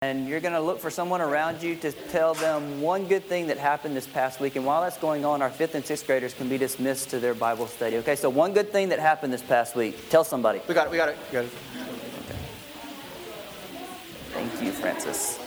And you're going to look for someone around you to tell them one good thing that happened this past week. And while that's going on, our 5th and 6th graders can be dismissed to their Bible study. Okay, so one good thing that happened this past week. Tell somebody. We got it. Okay. Thank you, Francis.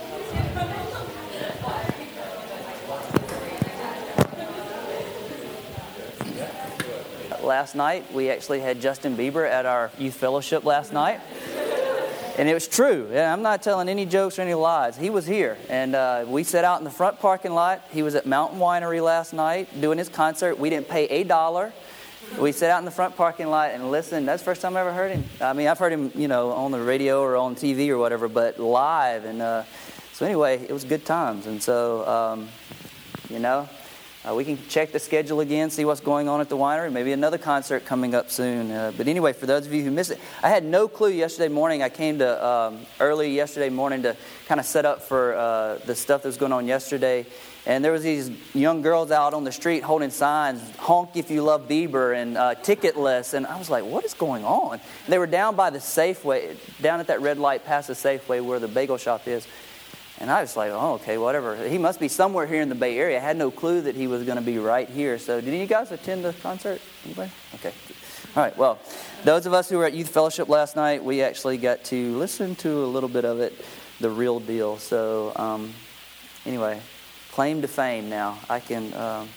Last night, we actually had Justin Bieber at our youth fellowship last night. And it was true. I'm not telling any jokes or any lies. He was here. And we sat out in the front parking lot. He was at Mountain Winery last night doing his concert. We didn't pay $1. We sat out in the front parking lot and listened. That's the first time I ever heard him. I mean, I've heard him, on the radio or on TV or whatever, but live. And so anyway, it was good times. And so, we can check the schedule again, see what's going on at the winery. Maybe another concert coming up soon. But anyway, for those of you who missed it, I had no clue yesterday morning. I came to early yesterday morning to kind of set up for the stuff that was going on yesterday. And there was these young girls out on the street holding signs, honk if you love Bieber, and ticketless. And I was like, what is going on? And they were down by the Safeway, down at that red light past the Safeway where the bagel shop is. And I was like, oh, okay, whatever. He must be somewhere here in the Bay Area. I had no clue that he was going to be right here. So did you guys attend the concert? Anybody? Okay. All right, well, those of us who were at Youth Fellowship last night, we actually got to listen to a little bit of it, the real deal. So anyway, claim to fame now. I can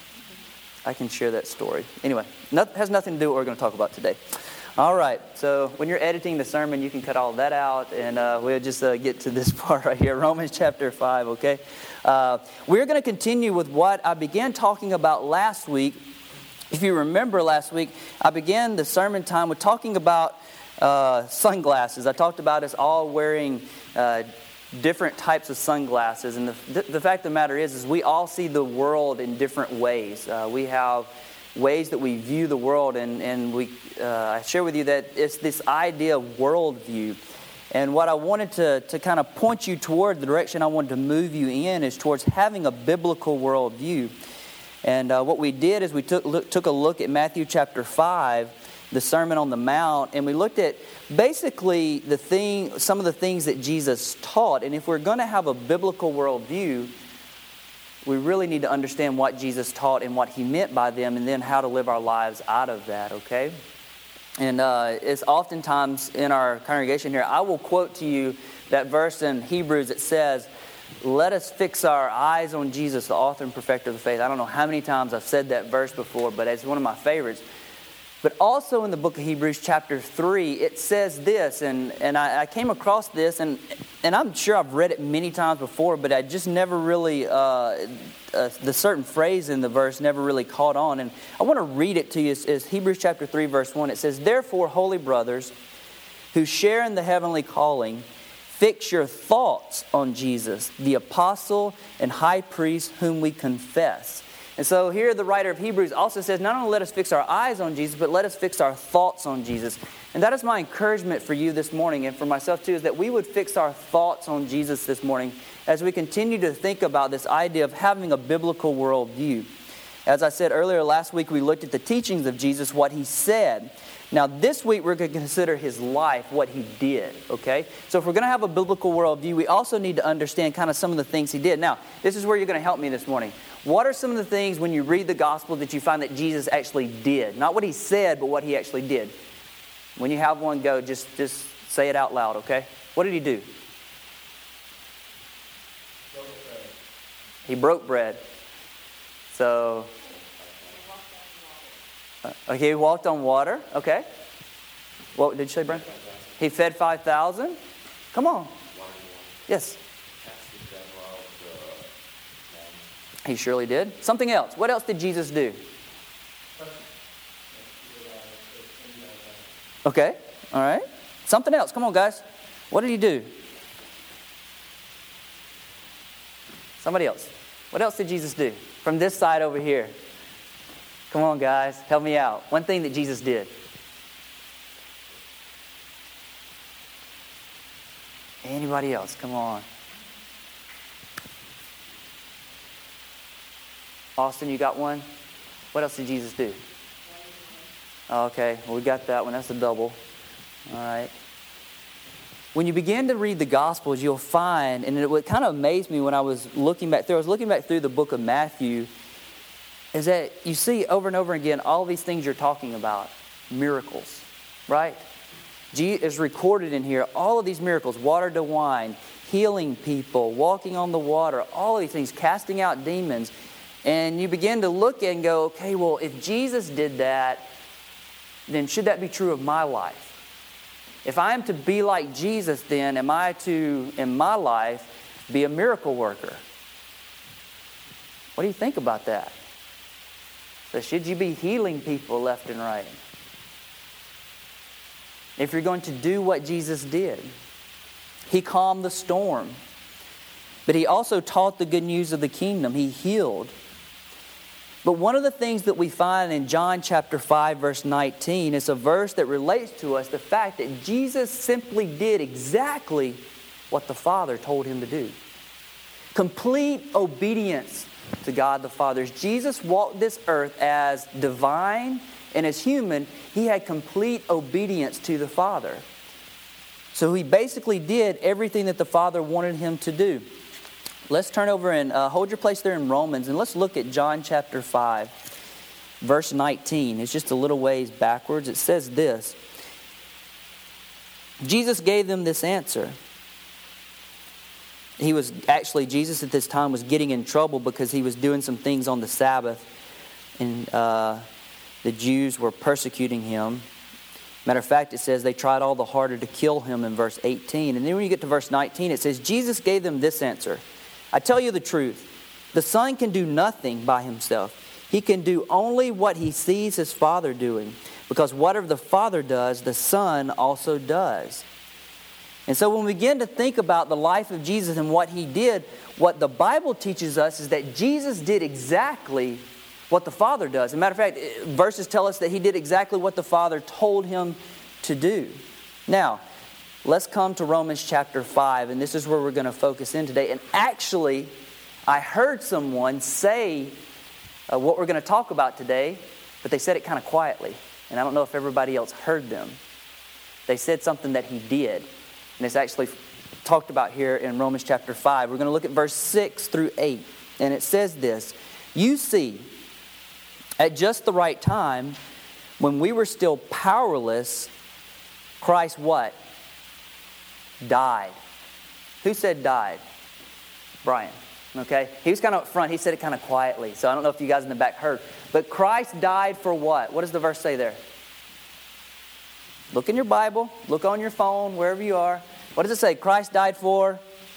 share that story. Anyway, has nothing to do with what we're going to talk about today. All right, so when you're editing the sermon, you can cut all that out, and we'll just get to this part right here, Romans chapter 5, okay? We're going to continue with what I began talking about last week. If you remember last week, I began the sermon time with talking about sunglasses. I talked about us all wearing different types of sunglasses, and the fact of the matter is we all see the world in different ways. We have ways that we view the world, and I share with you that it's this idea of worldview. And what I wanted to kind of point you toward, the direction I wanted to move you in, is towards having a biblical worldview. And what we did is we took a look at Matthew chapter 5, the Sermon on the Mount, and we looked at basically some of the things that Jesus taught. And if we're going to have a biblical worldview, we really need to understand what Jesus taught and what He meant by them, and then how to live our lives out of that, okay? And it's oftentimes in our congregation here, I will quote to you that verse in Hebrews that says, let us fix our eyes on Jesus, the author and perfecter of the faith. I don't know how many times I've said that verse before, but it's one of my favorites. But also in the book of Hebrews chapter 3, it says this, and I came across this, and I'm sure I've read it many times before, but I just never really, the certain phrase in the verse never really caught on. And I want to read it to you. It's Hebrews chapter 3, verse 1. It says, therefore, holy brothers, who share in the heavenly calling, fix your thoughts on Jesus, the apostle and high priest whom we confess. And so here the writer of Hebrews also says, not only let us fix our eyes on Jesus, but let us fix our thoughts on Jesus. And that is my encouragement for you this morning, and for myself too, is that we would fix our thoughts on Jesus this morning as we continue to think about this idea of having a biblical worldview. As I said earlier, last week we looked at the teachings of Jesus, what He said. Now this week we're going to consider His life, what He did, okay? So if we're going to have a biblical worldview, we also need to understand kind of some of the things He did. Now, this is where you're going to help me this morning. What are some of the things when you read the gospel that you find that Jesus actually did? Not what He said, but what He actually did. When you have one go, just say it out loud, okay? What did He do? He broke bread. So, okay, He walked on water. Okay. What did you say, Brian? He fed 5,000. Come on. Yes. He surely did. Something else. What else did Jesus do? Okay. All right. Something else. Come on, guys. What did He do? Somebody else. What else did Jesus do? From this side over here. Come on, guys. Help me out. One thing that Jesus did. Anybody else? Come on. Austin, you got one? What else did Jesus do? Okay, well, we got that one. That's a double. All right. when you begin to read the Gospels, you'll find, and it kind of amazed me when I was looking back through the book of Matthew, is that you see over and over again all these things you're talking about, miracles, right? Is recorded in here, all of these miracles, water to wine, healing people, walking on the water, all of these things, casting out demons. And you begin to look and go, okay, well, if Jesus did that, then should that be true of my life? If I am to be like Jesus, then am I to, in my life, be a miracle worker? What do you think about that? So should you be healing people left and right? If you're going to do what Jesus did, He calmed the storm, but He also taught the good news of the kingdom. He healed. But one of the things that we find in John chapter 5, verse 19, is a verse that relates to us, the fact that Jesus simply did exactly what the Father told Him to do. Complete obedience to God the Father. As Jesus walked this earth as divine and as human, He had complete obedience to the Father. So He basically did everything that the Father wanted Him to do. Let's turn over and hold your place there in Romans, and let's look at John chapter 5, verse 19. It's just a little ways backwards. It says this: Jesus gave them this answer. Jesus at this time was getting in trouble because He was doing some things on the Sabbath, and the Jews were persecuting Him. Matter of fact, it says they tried all the harder to kill Him in verse 18. And then when you get to verse 19, it says, Jesus gave them this answer: I tell you the truth, the Son can do nothing by Himself. He can do only what He sees His Father doing, because whatever the Father does, the Son also does. And so when we begin to think about the life of Jesus and what He did, what the Bible teaches us is that Jesus did exactly what the Father does. As a matter of fact, verses tell us that He did exactly what the Father told Him to do. Now, let's come to Romans chapter 5, and this is where we're going to focus in today. And actually, I heard someone say what we're going to talk about today, but they said it kind of quietly. And I don't know if everybody else heard them. They said something that He did. And it's actually talked about here in Romans chapter 5. We're going to look at verse 6 through 8. And it says this: You see, at just the right time, when we were still powerless, Christ what? Died. Who said died? Brian. Okay? He was kind of up front. He said it kind of quietly. So I don't know if you guys in the back heard. But Christ died for what? What does the verse say there? Look in your Bible. Look on your phone, wherever you are. What does it say? Christ died for?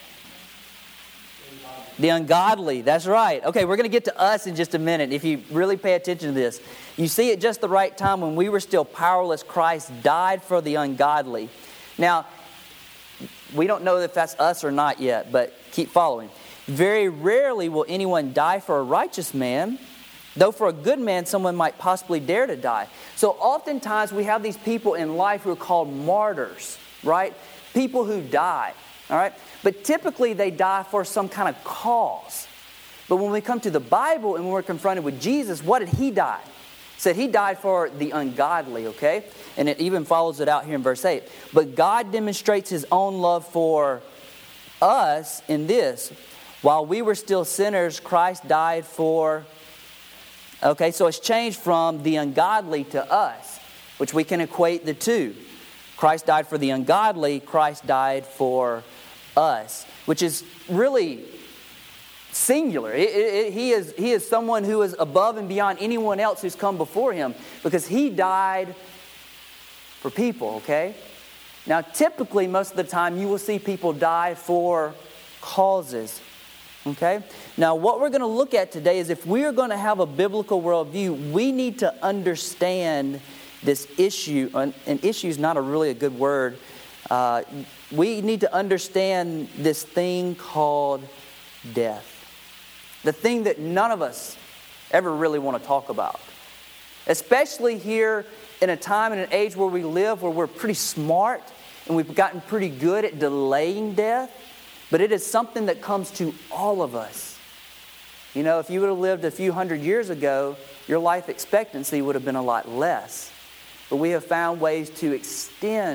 The ungodly. That's right. Okay, we're going to get to us in just a minute if you really pay attention to this. You see, at just the right time when we were still powerless, Christ died for the ungodly. Now, we don't know if that's us or not yet, but keep following. Very rarely will anyone die for a righteous man, though for a good man someone might possibly dare to die. So oftentimes we have these people in life who are called martyrs, right? People who die, all right? But typically they die for some kind of cause. But when we come to the Bible and when we're confronted with Jesus, what did He die? It said He died for the ungodly, okay? And it even follows it out here in verse 8. But God demonstrates His own love for us in this: while we were still sinners, Christ died for... Okay, so it's changed from the ungodly to us, which we can equate the two. Christ died for the ungodly, Christ died for us, which is really singular. He is someone who is above and beyond anyone else who's come before Him, because He died for people, okay? Now, typically, most of the time, you will see people die for causes, okay? Now, what we're going to look at today is if we are going to have a biblical worldview, we need to understand this issue. And issue is not really a good word. We need to understand this thing called death. The thing that none of us ever really want to talk about. Especially here in a time and an age where we live, where we're pretty smart and we've gotten pretty good at delaying death. But it is something that comes to all of us. You know, if you would have lived a few hundred years ago, your life expectancy would have been a lot less. But we have found ways to extend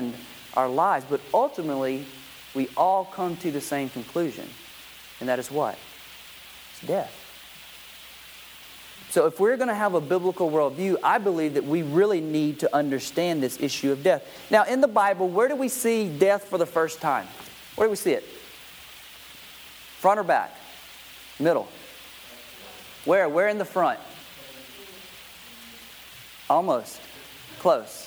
our lives. But ultimately, we all come to the same conclusion. And that is what? It's death. So if we're going to have a biblical worldview, I believe that we really need to understand this issue of death. Now, in the Bible, where do we see death for the first time? Where do we see it? Front or back? Middle? Where? Where in the front? Almost. Close.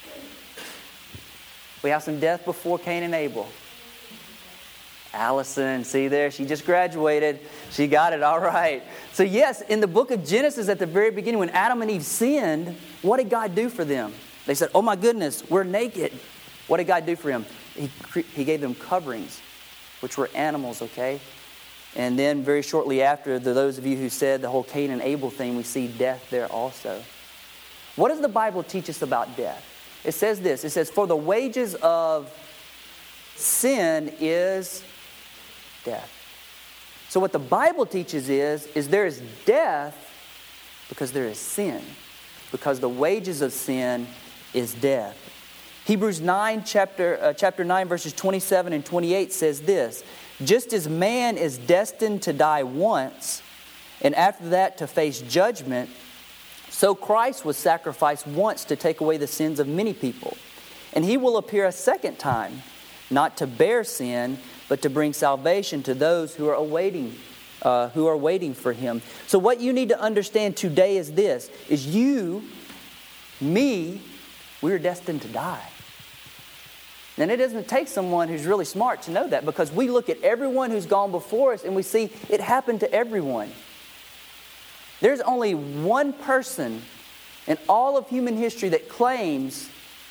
We have some death before Cain and Abel. Allison, see there? She just graduated. She got it. All right. So yes, in the book of Genesis at the very beginning, when Adam and Eve sinned, what did God do for them? They said, oh my goodness, we're naked. What did God do for him? He gave them coverings, which were animals, okay? And then very shortly after, those of you who said the whole Cain and Abel thing, we see death there also. What does the Bible teach us about death? It says this. It says, for the wages of sin is death. So what the Bible teaches is there is death because there is sin. Because the wages of sin is death. Hebrews 9, chapter 9, verses 27 and 28 says this. Just as man is destined to die once, and after that to face judgment, so Christ was sacrificed once to take away the sins of many people. And he will appear a second time, not to bear sin, but to bring salvation to those who are waiting for him. So what you need to understand today is this, is you, me, we're destined to die. And it doesn't take someone who's really smart to know that, because we look at everyone who's gone before us and we see it happened to everyone. There's only one person in all of human history that claims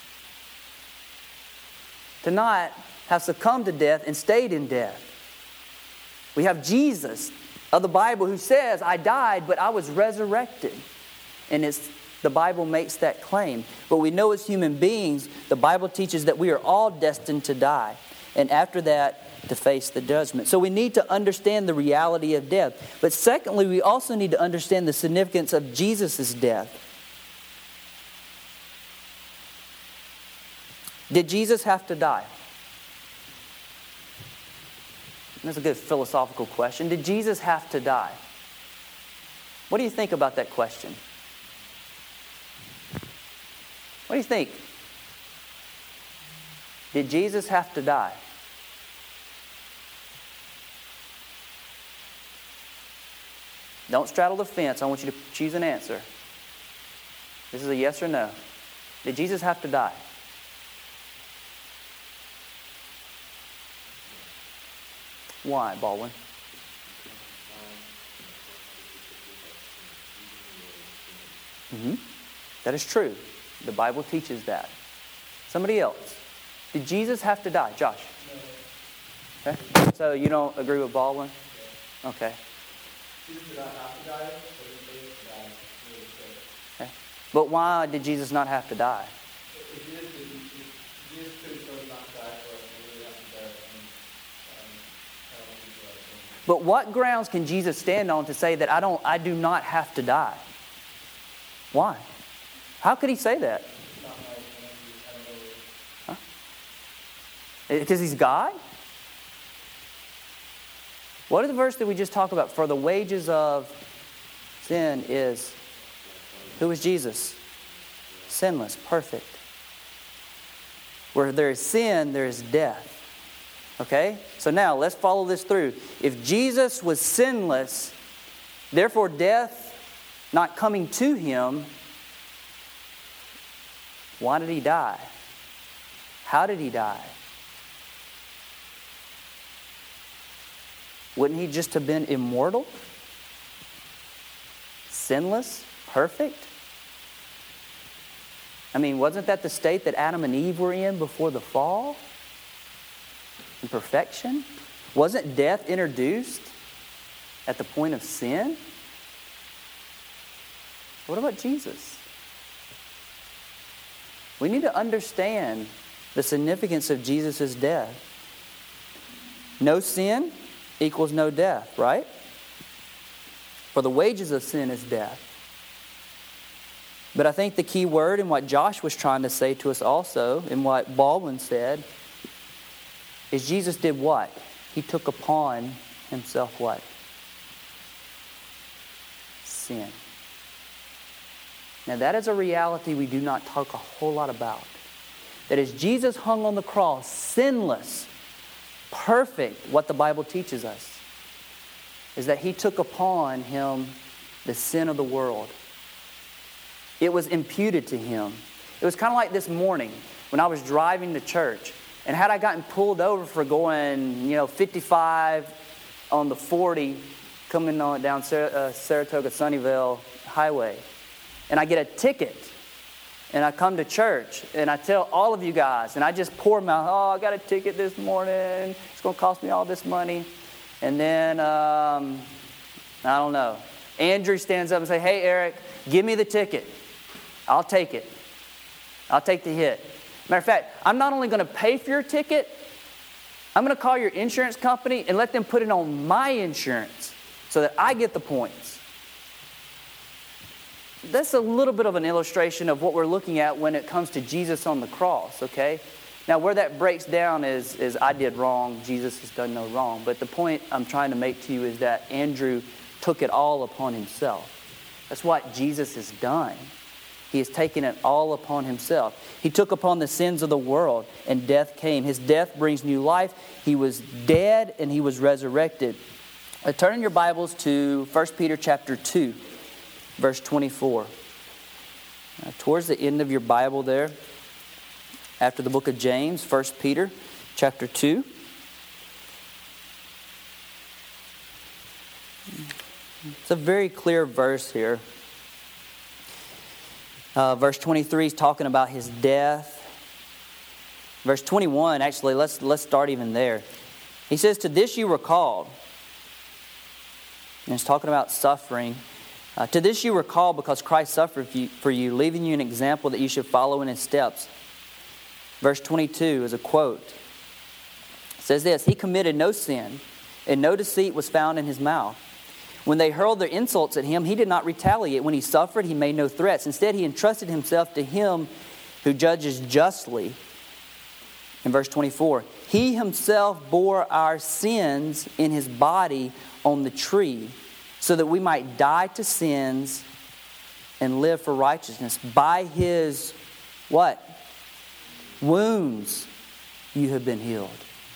to not have succumbed to death and stayed in death. We have Jesus of the Bible who says, I died, but I was resurrected. And the Bible makes that claim. But we know as human beings, the Bible teaches that we are all destined to die. And after that, to face the judgment. So we need to understand the reality of death. But secondly, we also need to understand the significance of Jesus' death. Did Jesus have to die? That's a good philosophical question. Did Jesus have to die? What do you think about that question? What do you think? Did Jesus have to die? Don't straddle the fence. I want you to choose an answer. This is a yes or no. Did Jesus have to die? Why, Baldwin? That is true. The Bible teaches that. Somebody else. Did Jesus have to die? Josh? No. Okay. So you don't agree with Baldwin? Okay. Jesus did not have to die, but he did die. Okay. But why did Jesus not have to die? If Jesus could have chosen not to die for us, and we would have to bear penalty for our sins. But what grounds can Jesus stand on to say that I do not have to die? Why? How could he say that? Huh? Because he's God? What is the verse that we just talked about? For the wages of sin is... Who is Jesus? Sinless, perfect. Where there is sin, there is death. Okay? So now, let's follow this through. If Jesus was sinless, therefore death not coming to him, why did he die? How did he die? Wouldn't he just have been immortal? Sinless? Perfect? I mean, wasn't that the state that Adam and Eve were in before the fall? In perfection? Wasn't death introduced at the point of sin? What about Jesus? We need to understand the significance of Jesus' death. No sin equals no death, right? For the wages of sin is death. But I think the key word in what Josh was trying to say to us also, and what Baldwin said, is Jesus did what? He took upon himself what? Sin. Now that is a reality we do not talk a whole lot about. That as Jesus hung on the cross, sinless, perfect, what the Bible teaches us is that He took upon Him the sin of the world. It was imputed to Him. It was kind of like this morning when I was driving to church. And had I gotten pulled over for going, 55 on the 40 coming on down Saratoga Sunnyvale Highway, and I get a ticket, and I come to church, and I tell all of you guys, and I just pour my, I got a ticket this morning. It's going to cost me all this money. And then, I don't know. Andrew stands up and says, hey, Eric, give me the ticket. I'll take it. I'll take the hit. Matter of fact, I'm not only going to pay for your ticket, I'm going to call your insurance company and let them put it on my insurance so that I get the points. That's a little bit of an illustration of what we're looking at when it comes to Jesus on the cross, okay? Now, where that breaks down is I did wrong, Jesus has done no wrong. But the point I'm trying to make to you is that Andrew took it all upon himself. That's what Jesus has done. He has taken it all upon Himself. He took upon the sins of the world, and death came. His death brings new life. He was dead, and He was resurrected. Turn in your Bibles to 1 Peter chapter 2, verse 24. Towards the end of your Bible there, after the book of James, 1 Peter chapter 2. It's a very clear verse here. Verse 23 is talking about His death. Verse 21, actually, let's start even there. He says, to this you were called. And it's talking about suffering. To this you were called because Christ suffered for you, leaving you an example that you should follow in His steps. Verse 22 is a quote. It says this, He committed no sin, and no deceit was found in His mouth. When they hurled their insults at Him, He did not retaliate. When He suffered, He made no threats. Instead, He entrusted Himself to Him who judges justly. In verse 24, He Himself bore our sins in His body on the tree, so that we might die to sins and live for righteousness. By His, what? Wounds you have been healed.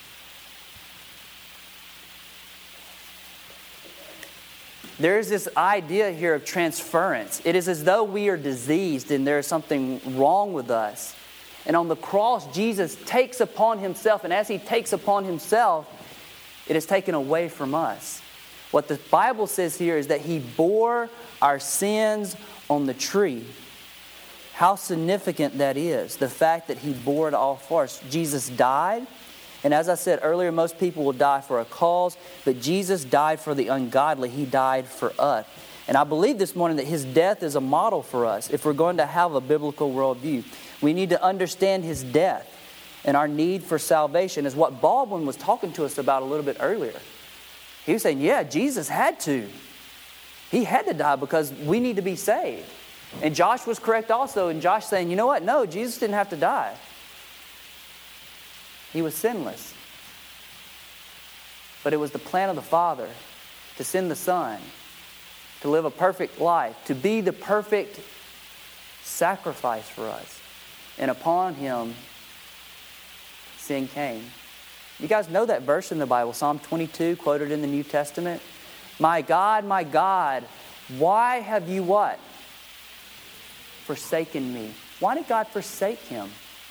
There is this idea here of transference. It is as though we are diseased and there is something wrong with us. And on the cross, Jesus takes upon Himself, and as He takes upon Himself, it is taken away from us. What the Bible says here is that He bore our sins on the tree. How significant that is, the fact that He bore it all for us. Jesus died. And as I said earlier, most people will die for a cause, but Jesus died for the ungodly. He died for us. And I believe this morning that His death is a model for us if we're going to have a biblical worldview. We need to understand His death and our need for salvation is what Baldwin was talking to us about a little bit earlier. He was saying, yeah, Jesus had to. He had to die because we need to be saved. And Josh was correct also. And Josh saying, you know what? No, Jesus didn't have to die. He was sinless. But it was the plan of the Father to send the Son, to live a perfect life, to be the perfect sacrifice for us. And upon Him, sin came. You guys know that verse in the Bible, Psalm 22, quoted in the New Testament. My God, why have you what? Forsaken me. Why did God forsake Him?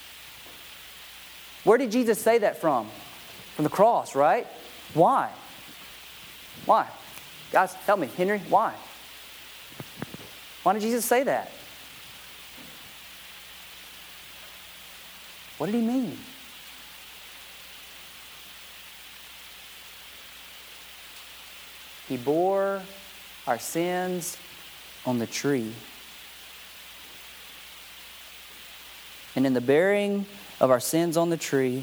Where did Jesus say that from? From the cross, right? Why? Why? Guys, help me. Henry, why? Why did Jesus say that? What did He mean? He bore our sins on the tree. And in the bearing of our sins on the tree,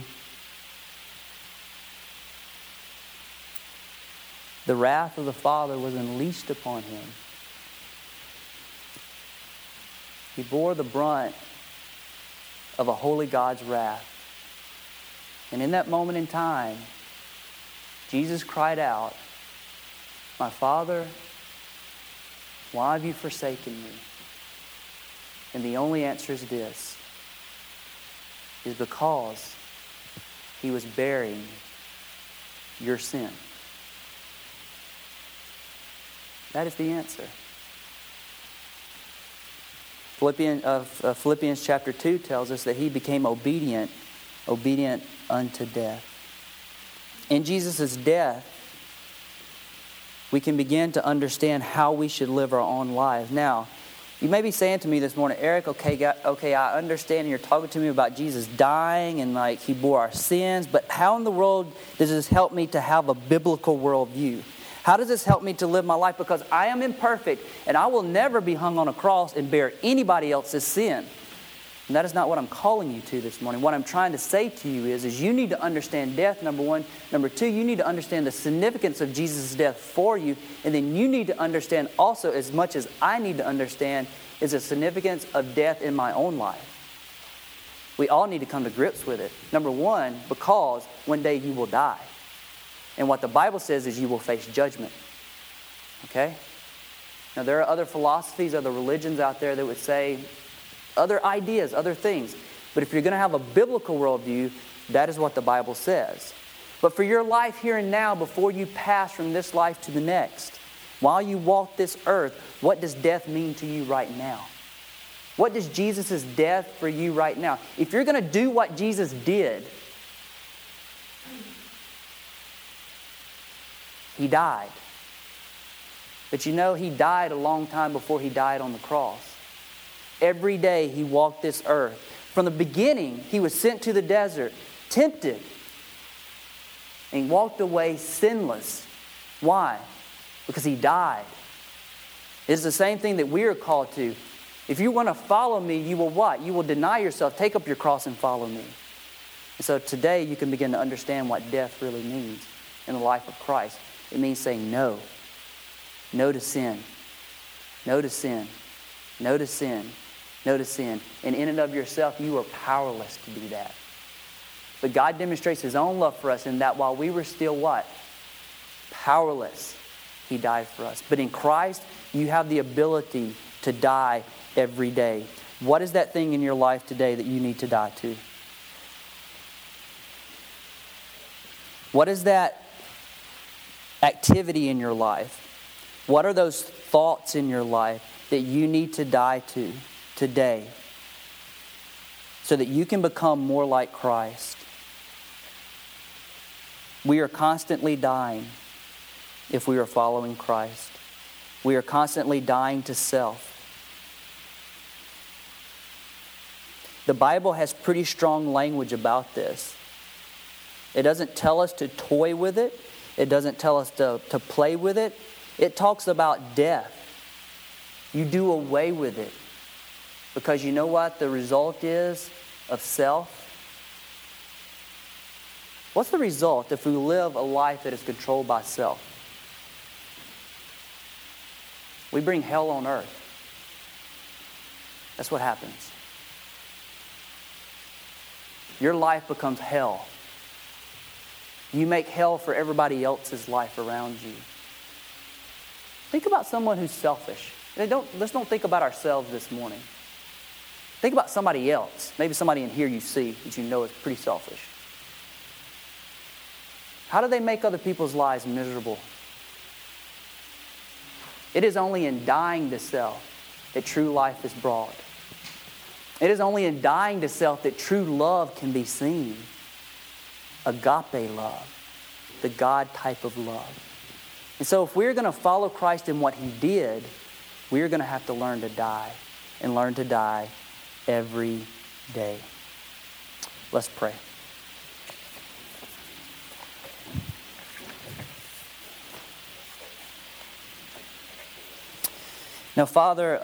the wrath of the Father was unleashed upon Him. He bore the brunt of a holy God's wrath. And in that moment in time, Jesus cried out, "My Father, why have you forsaken me?" And the only answer is this, is because he was bearing your sin. That is the answer. Philippians chapter 2 tells us that he became obedient unto death. In Jesus' death, we can begin to understand how we should live our own lives. Now, you may be saying to me this morning, "Eric, okay, I understand you're talking to me about Jesus dying and like he bore our sins, but how in the world does this help me to have a biblical worldview? How does this help me to live my life? Because I am imperfect and I will never be hung on a cross and bear anybody else's sin." And that is not what I'm calling you to this morning. What I'm trying to say to you is you need to understand death, number one. Number two, you need to understand the significance of Jesus' death for you. And then you need to understand also, as much as I need to understand, is the significance of death in my own life. We all need to come to grips with it. Number one, because one day you will die. And what the Bible says is you will face judgment. Okay? Now there are other philosophies, other religions out there that would say other ideas, other things. But if you're going to have a biblical worldview, that is what the Bible says. But for your life here and now, before you pass from this life to the next, while you walk this earth, what does death mean to you right now? What does Jesus' death for you right now? If you're going to do what Jesus did, he died. But you know, he died a long time before he died on the cross. Every day he walked this earth. From the beginning, he was sent to the desert, tempted, and walked away sinless. Why? Because he died. It's the same thing that we are called to. If you want to follow me, you will what? You will deny yourself, take up your cross and follow me. And so today you can begin to understand what death really means in the life of Christ. It means saying no. No to sin. No to sin. No to sin. No to sin. And in and of yourself, you are powerless to do that. But God demonstrates his own love for us in that while we were still what? Powerless, he died for us. But in Christ, you have the ability to die every day. What is that thing in your life today that you need to die to? What is that activity in your life? What are those thoughts in your life that you need to die to today so that you can become more like Christ? We are constantly dying if we are following Christ. We are constantly dying to self. The Bible has pretty strong language about this. It doesn't tell us to toy with it. It doesn't tell us to play with it. It talks about death. You do away with it. Because you know what the result is of self? What's the result if we live a life that is controlled by self? We bring hell on earth. That's what happens. Your life becomes hell. You make hell for everybody else's life around you. Think about someone who's selfish. Let's don't think about ourselves this morning. Think about somebody else. Maybe somebody in here you see that you know is pretty selfish. How do they make other people's lives miserable? It is only in dying to self that true life is brought. It is only in dying to self that true love can be seen. Agape love, the God type of love. And so if we're going to follow Christ in what he did, we're going to have to learn to die, and learn to die every day. Let's pray. Now, Father,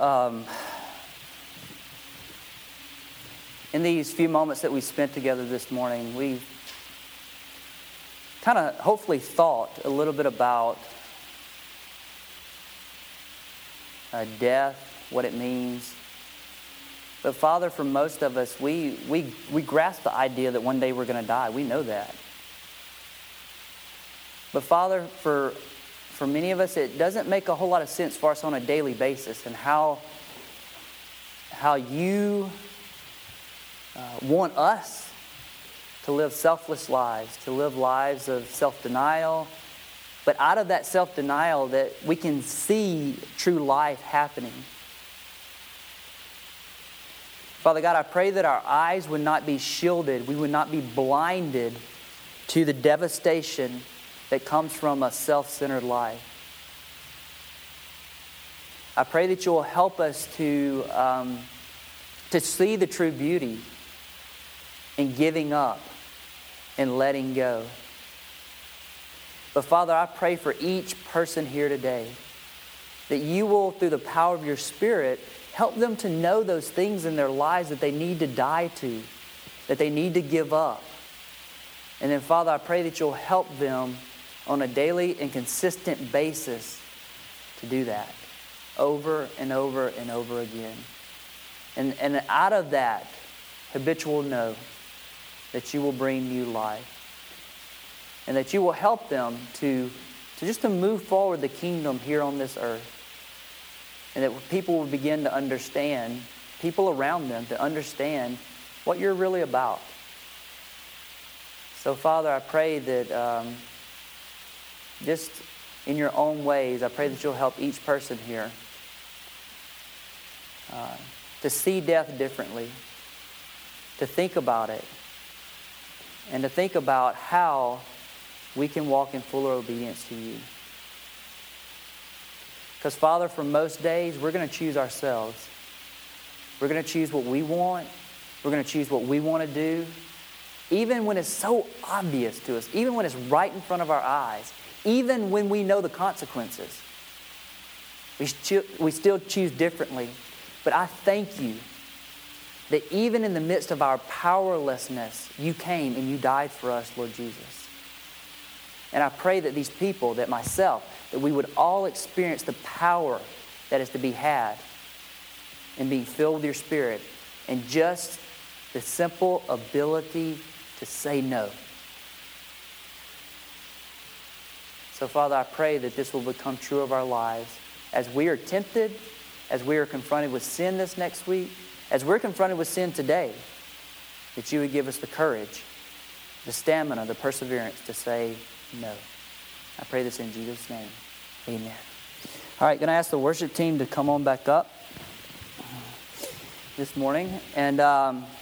in these few moments that we spent together this morning, we kind of hopefully thought a little bit about death, what it means, But Father, for most of us, we grasp the idea that one day we're going to die. We know that. But Father, for many of us, it doesn't make a whole lot of sense for us on a daily basis, and how you want us to live selfless lives, to live lives of self-denial. But out of that self-denial, that we can see true life happening. Father God, I pray that our eyes would not be shielded. We would not be blinded to the devastation that comes from a self-centered life. I pray that you will help us to see the true beauty in giving up and letting go. But Father, I pray for each person here today that you will, through the power of your Spirit, help them to know those things in their lives that they need to die to, that they need to give up. And then, Father, I pray that you'll help them on a daily and consistent basis to do that over and over and over again. And out of that habitual know that you will bring new life. And that you will help them to move forward the kingdom here on this earth. And that people will begin to understand, people around them to understand what you're really about. So Father, I pray that just in your own ways, I pray that you'll help each person here to see death differently, to think about it, and to think about how we can walk in fuller obedience to you. Because Father, for most days, we're going to choose ourselves. We're going to choose what we want. We're going to choose what we want to do. Even when it's so obvious to us, even when it's right in front of our eyes, even when we know the consequences, we still choose differently. But I thank you that even in the midst of our powerlessness, you came and you died for us, Lord Jesus. And I pray that these people, that myself, that we would all experience the power that is to be had in being filled with your Spirit, and just the simple ability to say no. So, Father, I pray that this will become true of our lives as we are tempted, as we are confronted with sin this next week, as we're confronted with sin today, that you would give us the courage, the stamina, the perseverance to say no. I pray this in Jesus' name. Amen. All right, going to ask the worship team to come on back up this morning. And